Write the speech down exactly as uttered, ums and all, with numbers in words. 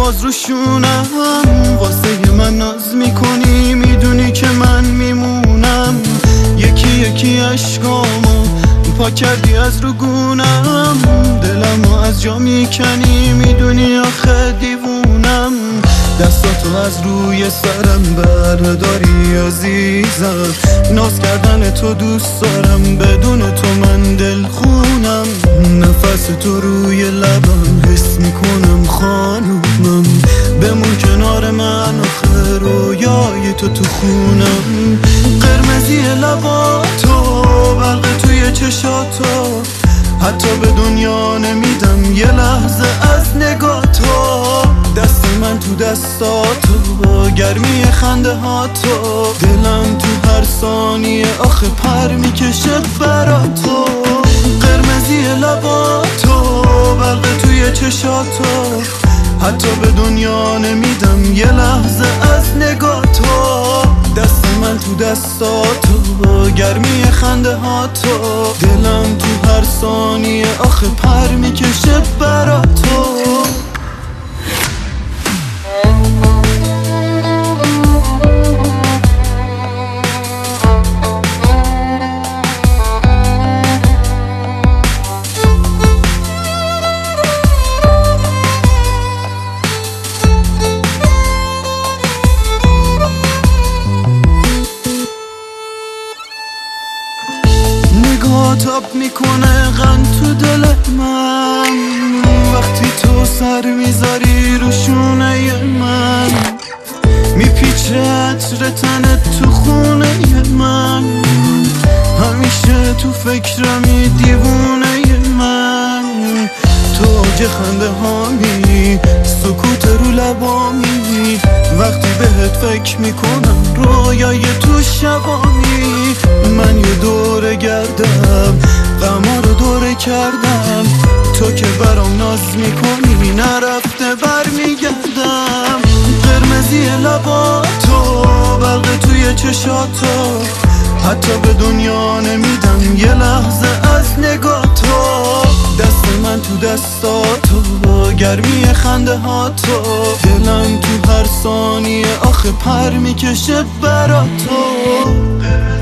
باز روشونم، واسه من ناز میکنی، میدونی که من میمونم. یکی یکی عشقامو پاک کردی از رو گونم، دلمو از جا میکنی، میدونی آخه دیوونم. دستاتو از روی سرم برداری عزیزم، ناز کردن تو دوست دارم، بدون تو من دل خونم. نفس تو روی لبم حس میکنم خانومم، بمون کنار من آخه رویای تو تو خونم. قرمزی لباتو، برق توی چشاتو، حتی به دنیا نمیدم یه لحظه از نگاه تو. دست من تو دستاتو، گرمی خنده هاتو، دلم تو هر ثانیه آخه پر میکشه براتو. قرمزی لباتو، برق توی چشاتو، حتی به دنیا نمیدم یه لحظه از نگاه تو. دست من تو دستاتو، گرمی خنده هاتو، دلم تو هر ثانیه آخه پر میکشه براتو. تاب میکنه غم تو دل من، وقتی تو سر میذاری رو شونه من، میپیچه عطر تنت تو خونه من، همیشه تو فکرمی دیوونه من. تو اوج خنده هامی، سکوت رو لبامی، وقتی بهت فکر میکنم رویای تو شبامی. من یه دوره گردم، غما رو دوره کردم، تو که برام ناز میکنی نرفته بر میگردم. قرمزی لباتو، برق توی چشاتو، حتی به دنیا نمیدم یه لحظه از نگاه تو. دست من تو دستاتو، گرمی خنده هاتو، دلم تو هر ثانیه آخه پر میکشه براتو.